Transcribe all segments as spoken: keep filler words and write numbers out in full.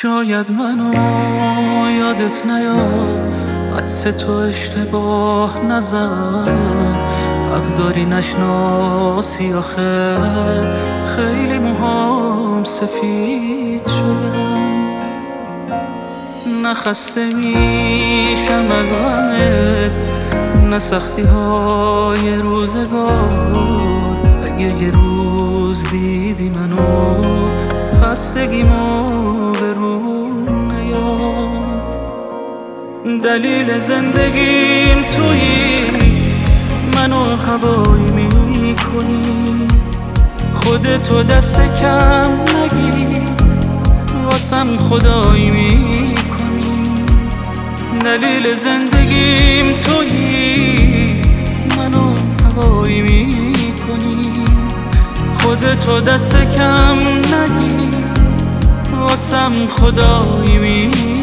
شاید منو یادت نیاد، عدس تو اشتباه نزن، حق داری نشناسی آخه خیلی موهام سفید شدن. نخسته میشم از غمت، نه سختی های روزگار. اگه یه روز دیدی منو خستگیمو به روم نیاد. دلیل زندگیم تویی، منو هوایی میکنی، خودتو دست کم نگیر، واسم خدایی میکنی. دلیل زندگیم تویی، منو هوایی میکنی، خودتو دست کم نگیر، واسم خدایی میکنی.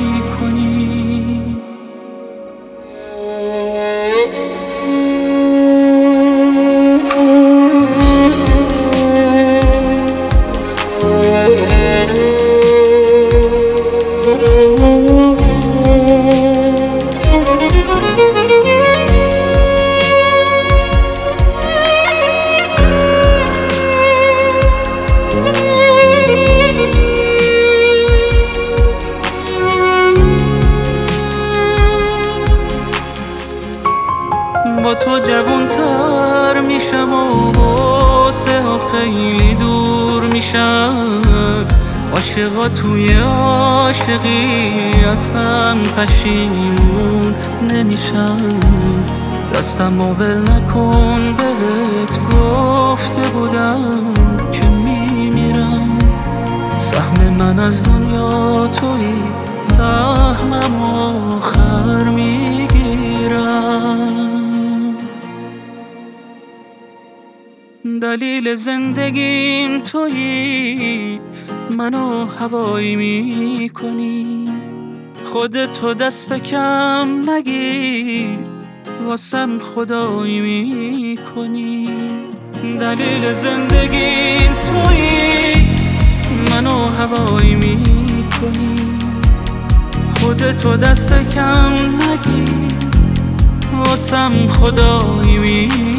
با تو جوانتر میشم و واسه ها خیلی دور میشم. عاشقا توی عاشقی از هم پشیمون نمیشم. دستم و ول نکن، بهت گفته بودم که میمیرم. سهم من از دنیا توی، سهمم آخر میگیرم. دلیل زندگیم تویی، منو هوایی میکنی، خودتو دست کم نگیر، واسم خدایی میکنی. دلیل زندگیم تویی، منو هوایی میکنی، خودتو دست کم نگیر، واسم خدایی میکنی.